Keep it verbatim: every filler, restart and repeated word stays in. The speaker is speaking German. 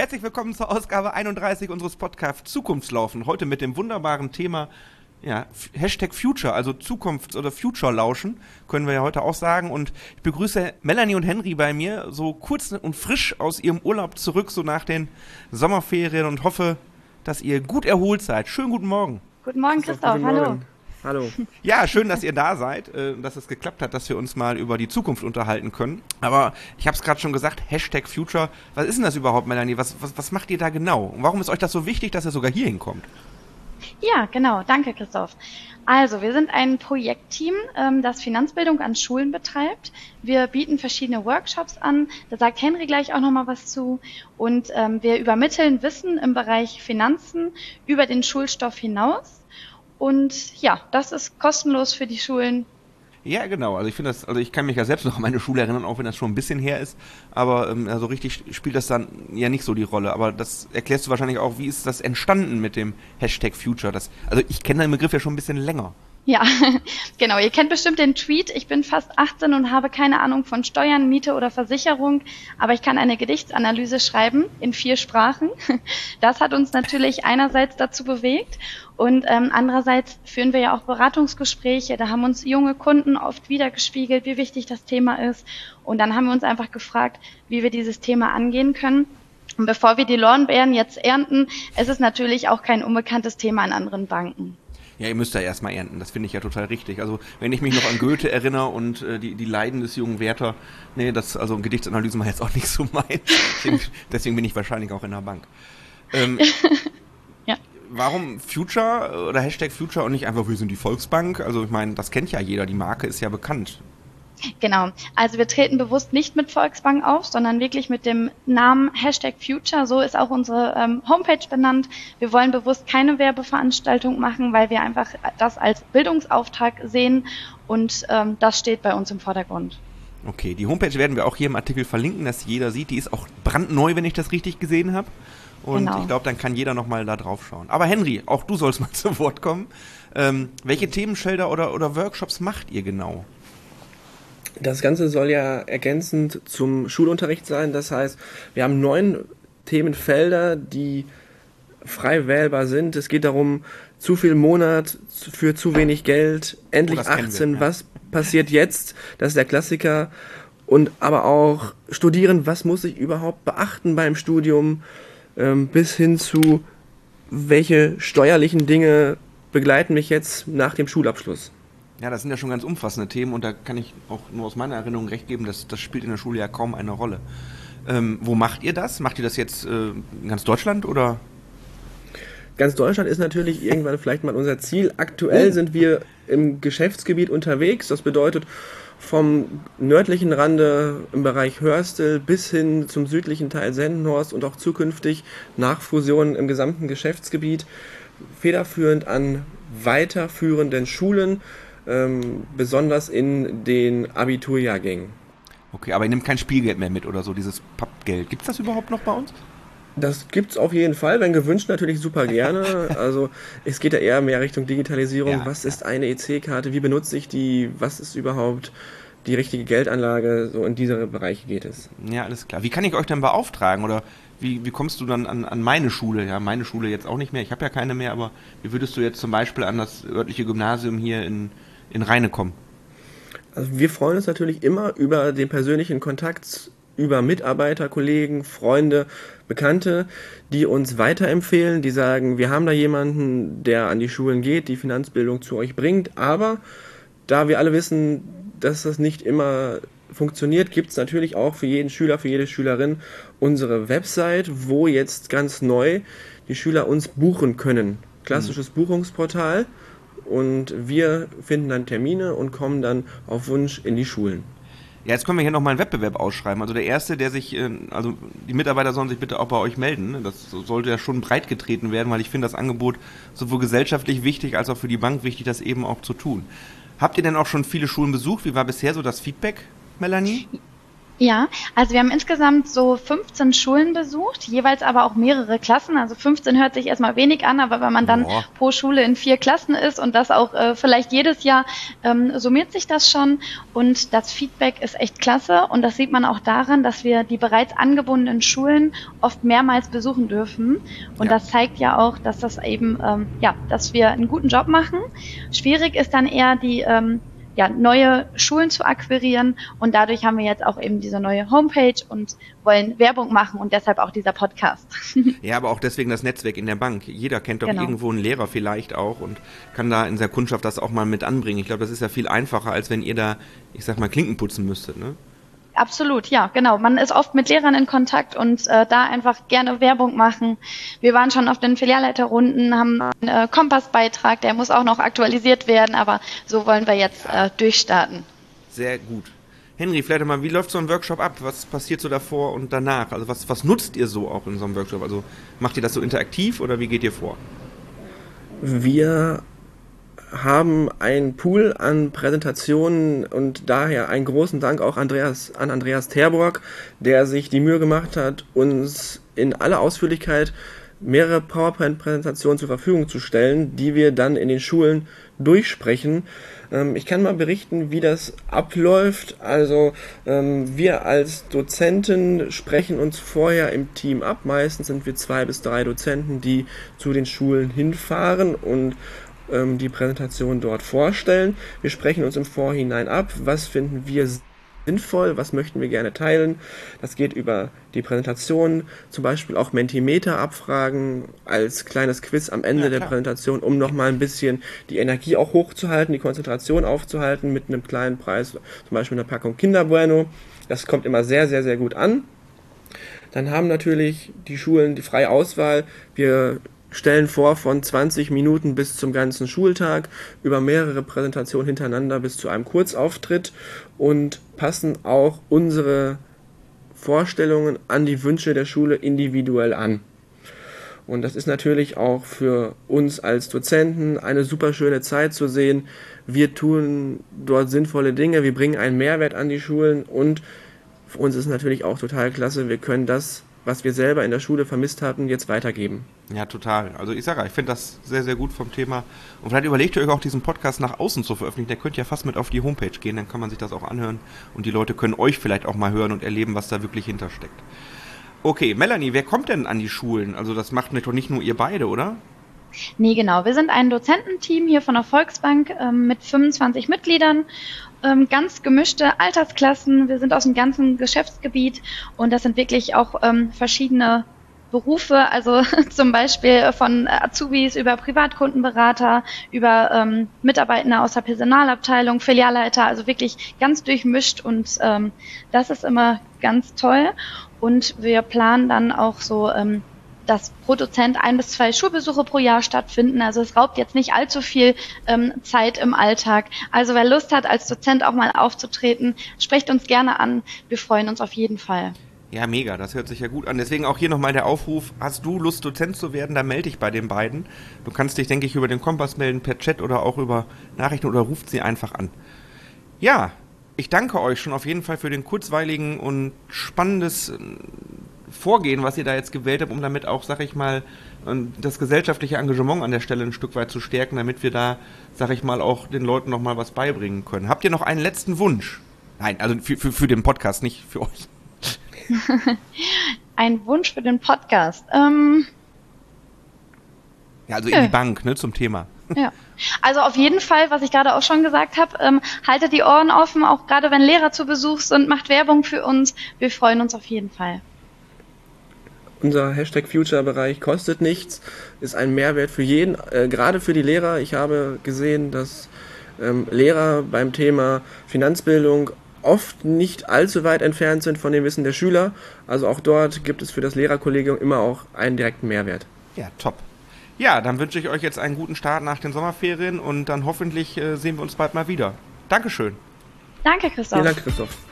Herzlich willkommen zur Ausgabe einunddreißig unseres Podcasts Zukunftslaufen. Heute mit dem wunderbaren Thema ja, Hashtag Future, also Zukunfts- oder Future-Lauschen, können wir ja heute auch sagen. Und ich begrüße Melanie und Henry bei mir, so kurz und frisch aus ihrem Urlaub zurück, so nach den Sommerferien, und hoffe, dass ihr gut erholt seid. Schönen guten Morgen. Guten Morgen, Christoph. Guten Hallo. Morgen. Hallo. Ja, schön, dass ihr da seid, dass es geklappt hat, dass wir uns mal über die Zukunft unterhalten können. Aber ich habe es gerade schon gesagt, Hashtag Future. Was ist denn das überhaupt, Melanie? Was, was, was macht ihr da genau? Und warum ist euch das so wichtig, dass ihr sogar hier hinkommt? Ja, genau. Danke, Christoph. Also, wir sind ein Projektteam, das Finanzbildung an Schulen betreibt. Wir bieten verschiedene Workshops an. Da sagt Henry gleich auch nochmal was zu. Und ähm, wir übermitteln Wissen im Bereich Finanzen über den Schulstoff hinaus. Und ja, das ist kostenlos für die Schulen. Ja, genau. Also ich finde das, also ich kann mich ja selbst noch an meine Schule erinnern, auch wenn das schon ein bisschen her ist. Aber ähm, also richtig spielt das dann ja nicht so die Rolle. Aber das erklärst du wahrscheinlich auch, wie ist das entstanden mit dem Hashtag Future? Das, also ich kenne den Begriff ja schon ein bisschen länger. Ja, genau. Ihr kennt bestimmt den Tweet. Ich bin fast achtzehn und habe keine Ahnung von Steuern, Miete oder Versicherung, aber ich kann eine Gedichtsanalyse schreiben in vier Sprachen. Das hat uns natürlich einerseits dazu bewegt und ähm, andererseits führen wir ja auch Beratungsgespräche. Da haben uns junge Kunden oft wiedergespiegelt, wie wichtig das Thema ist. Und dann haben wir uns einfach gefragt, wie wir dieses Thema angehen können. Und bevor wir die Lorbeeren jetzt ernten, es ist natürlich auch kein unbekanntes Thema an anderen Banken. Ja, ihr müsst da erstmal ernten, das finde ich ja total richtig. Also wenn ich mich noch an Goethe erinnere und äh, die, die Leiden des jungen Werther, nee, das, also Gedichtsanalysen war jetzt auch nicht so mein. Deswegen, deswegen bin ich wahrscheinlich auch in der Bank. Ähm, ja. Warum Future oder Hashtag Future und nicht einfach wir sind die Volksbank? Also ich meine, das kennt ja jeder, die Marke ist ja bekannt. Genau, also wir treten bewusst nicht mit Volksbank auf, sondern wirklich mit dem Namen Hashtag Future, so ist auch unsere ähm, Homepage benannt. Wir wollen bewusst keine Werbeveranstaltung machen, weil wir einfach das als Bildungsauftrag sehen und ähm, das steht bei uns im Vordergrund. Okay, die Homepage werden wir auch hier im Artikel verlinken, dass jeder sieht, die ist auch brandneu, wenn ich das richtig gesehen habe. Und genau. Ich glaube, dann kann jeder nochmal da drauf schauen. Aber Henry, auch du sollst mal zu Wort kommen. Ähm, welche Themenfelder oder, oder Workshops macht ihr genau? Das Ganze soll ja ergänzend zum Schulunterricht sein. Das heißt, wir haben neun Themenfelder, die frei wählbar sind. Es geht darum, zu viel Monat für zu wenig Geld, endlich oh, achtzehn, wir, ja. Was passiert jetzt? Das ist der Klassiker. Und aber auch studieren, was muss ich überhaupt beachten beim Studium, ähm, bis hin zu, welche steuerlichen Dinge begleiten mich jetzt nach dem Schulabschluss. Ja, das sind ja schon ganz umfassende Themen und da kann ich auch nur aus meiner Erinnerung recht geben, dass das spielt in der Schule ja kaum eine Rolle. Ähm, wo macht ihr das? Macht ihr das jetzt äh, in ganz Deutschland oder? Ganz Deutschland ist natürlich irgendwann vielleicht mal unser Ziel. Aktuell oh. sind wir im Geschäftsgebiet unterwegs. Das bedeutet vom nördlichen Rande im Bereich Hörstel bis hin zum südlichen Teil Sendenhorst und auch zukünftig nach Fusionen im gesamten Geschäftsgebiet. Federführend an weiterführenden Schulen, Ähm, besonders in den Abiturjahrgängen. Okay, aber ihr nehmt kein Spielgeld mehr mit oder so, dieses Pappgeld. Gibt es das überhaupt noch bei uns? Das gibt's auf jeden Fall, wenn gewünscht natürlich super gerne. Also es geht ja eher mehr Richtung Digitalisierung. Ja, was ja. ist eine E C-Karte? Wie benutze ich die? Was ist überhaupt die richtige Geldanlage? So in diese Bereiche geht es. Ja, alles klar. Wie kann ich euch denn beauftragen oder Wie, wie kommst du dann an, an meine Schule? Ja, meine Schule jetzt auch nicht mehr, ich habe ja keine mehr, aber wie würdest du jetzt zum Beispiel an das örtliche Gymnasium hier in, in Rheine kommen? Also wir freuen uns natürlich immer über den persönlichen Kontakt, über Mitarbeiter, Kollegen, Freunde, Bekannte, die uns weiterempfehlen, die sagen, wir haben da jemanden, der an die Schulen geht, die Finanzbildung zu euch bringt, aber da wir alle wissen, dass das nicht immer funktioniert, gibt es natürlich auch für jeden Schüler, für jede Schülerin unsere Website, wo jetzt ganz neu die Schüler uns buchen können. Klassisches mhm. Buchungsportal und wir finden dann Termine und kommen dann auf Wunsch in die Schulen. Ja, jetzt können wir hier nochmal einen Wettbewerb ausschreiben. Also der Erste, der sich, also die Mitarbeiter sollen sich bitte auch bei euch melden. Das sollte ja schon breit getreten werden, weil ich finde das Angebot sowohl gesellschaftlich wichtig als auch für die Bank wichtig, das eben auch zu tun. Habt ihr denn auch schon viele Schulen besucht? Wie war bisher so das Feedback, Melanie? Ja, also wir haben insgesamt so fünfzehn Schulen besucht, jeweils aber auch mehrere Klassen. Also fünfzehn hört sich erstmal wenig an, aber wenn man dann Boah. pro Schule in vier Klassen ist und das auch äh, vielleicht jedes Jahr, ähm, summiert sich das schon. Und das Feedback ist echt klasse. Und das sieht man auch daran, dass wir die bereits angebundenen Schulen oft mehrmals besuchen dürfen. Und Ja. das zeigt ja auch, dass das eben, ähm, ja, dass wir einen guten Job machen. Schwierig ist dann eher die ähm, ja, neue Schulen zu akquirieren, und dadurch haben wir jetzt auch eben diese neue Homepage und wollen Werbung machen und deshalb auch dieser Podcast. Ja, aber auch deswegen das Netzwerk in der Bank. Jeder kennt doch Genau. irgendwo einen Lehrer vielleicht auch und kann da in seiner Kundschaft das auch mal mit anbringen. Ich glaube, das ist ja viel einfacher, als wenn ihr da, ich sag mal, Klinken putzen müsstet, ne? Absolut, ja, genau. Man ist oft mit Lehrern in Kontakt und äh, da einfach gerne Werbung machen. Wir waren schon auf den Filialleiterrunden, haben einen äh, Kompassbeitrag, der muss auch noch aktualisiert werden, aber so wollen wir jetzt äh, durchstarten. Sehr gut. Henry, vielleicht mal, wie läuft so ein Workshop ab? Was passiert so davor und danach? Also was, was nutzt ihr so auch in so einem Workshop? Also macht ihr das so interaktiv oder wie geht ihr vor? Wir haben einen Pool an Präsentationen und daher einen großen Dank auch Andreas, an Andreas Terborg, der sich die Mühe gemacht hat, uns in aller Ausführlichkeit mehrere PowerPoint-Präsentationen zur Verfügung zu stellen, die wir dann in den Schulen durchsprechen. Ähm, ich kann mal berichten, wie das abläuft. Also ähm, wir als Dozenten sprechen uns vorher im Team ab. Meistens sind wir zwei bis drei Dozenten, die zu den Schulen hinfahren und die Präsentation dort vorstellen. Wir sprechen uns im Vorhinein ab, was finden wir sinnvoll, was möchten wir gerne teilen. Das geht über die Präsentation, zum Beispiel auch Mentimeter-Abfragen als kleines Quiz am Ende Ja, der klar. Präsentation, um nochmal ein bisschen die Energie auch hochzuhalten, die Konzentration aufzuhalten mit einem kleinen Preis, zum Beispiel einer Packung Kinder Bueno. Das kommt immer sehr, sehr, sehr gut an. Dann haben natürlich die Schulen die freie Auswahl. Wir stellen vor, von zwanzig Minuten bis zum ganzen Schultag über mehrere Präsentationen hintereinander bis zu einem Kurzauftritt und passen auch unsere Vorstellungen an die Wünsche der Schule individuell an. Und das ist natürlich auch für uns als Dozenten eine super schöne Zeit zu sehen. Wir tun dort sinnvolle Dinge, wir bringen einen Mehrwert an die Schulen und für uns ist natürlich auch total klasse, wir können das, was wir selber in der Schule vermisst hatten, jetzt weitergeben. Ja, total. Also ich sage ja, ich finde das sehr, sehr gut vom Thema. Und vielleicht überlegt ihr euch auch, diesen Podcast nach außen zu veröffentlichen. Der könnt ja fast mit auf die Homepage gehen, dann kann man sich das auch anhören. Und die Leute können euch vielleicht auch mal hören und erleben, was da wirklich hintersteckt. Okay, Melanie, wer kommt denn an die Schulen? Also das macht doch nicht nur ihr beide, oder? Nee, genau. Wir sind ein Dozententeam hier von der Volksbank ähm, mit fünfundzwanzig Mitgliedern. Ähm, ganz gemischte Altersklassen. Wir sind aus dem ganzen Geschäftsgebiet und das sind wirklich auch ähm, verschiedene Berufe, also zum Beispiel von Azubis über Privatkundenberater, über ähm, Mitarbeitende aus der Personalabteilung, Filialleiter, also wirklich ganz durchmischt und ähm, das ist immer ganz toll. Und wir planen dann auch so, ähm, dass pro Dozent ein bis zwei Schulbesuche pro Jahr stattfinden. Also es raubt jetzt nicht allzu viel ähm, Zeit im Alltag. Also wer Lust hat, als Dozent auch mal aufzutreten, sprecht uns gerne an. Wir freuen uns auf jeden Fall. Ja, mega, das hört sich ja gut an. Deswegen auch hier nochmal der Aufruf, hast du Lust, Dozent zu werden, dann melde dich bei den beiden. Du kannst dich, denke ich, über den Kompass melden, per Chat oder auch über Nachrichten oder ruft sie einfach an. Ja, ich danke euch schon auf jeden Fall für den kurzweiligen und spannendes Vorgehen, was ihr da jetzt gewählt habt, um damit auch, sag ich mal, das gesellschaftliche Engagement an der Stelle ein Stück weit zu stärken, damit wir da, sag ich mal, auch den Leuten nochmal was beibringen können. Habt ihr noch einen letzten Wunsch? Nein, also für, für, für den Podcast, nicht für euch. Ein Wunsch für den Podcast. Ähm, ja, also in die Bank, ne, zum Thema. Ja, also auf jeden Fall, was ich gerade auch schon gesagt habe, ähm, haltet die Ohren offen, auch gerade wenn Lehrer zu Besuch sind, macht Werbung für uns. Wir freuen uns auf jeden Fall. Unser Hashtag Future-Bereich kostet nichts, ist ein Mehrwert für jeden, äh, gerade für die Lehrer. Ich habe gesehen, dass ähm, Lehrer beim Thema Finanzbildung oft nicht allzu weit entfernt sind von dem Wissen der Schüler. Also auch dort gibt es für das Lehrerkollegium immer auch einen direkten Mehrwert. Ja, top. Ja, dann wünsche ich euch jetzt einen guten Start nach den Sommerferien und dann hoffentlich äh, sehen wir uns bald mal wieder. Dankeschön. Danke, Christoph. Vielen Dank, Christoph.